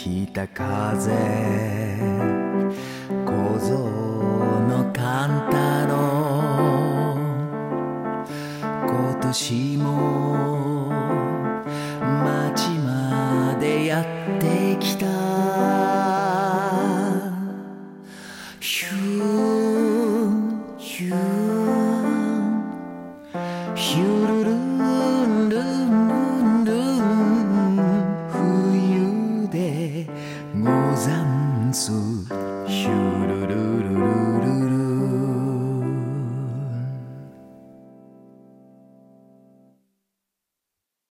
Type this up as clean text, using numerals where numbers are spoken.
北風小僧のカンタロ今年も町までやってきたヒューヒューヒュルルンルンルン冬でござんす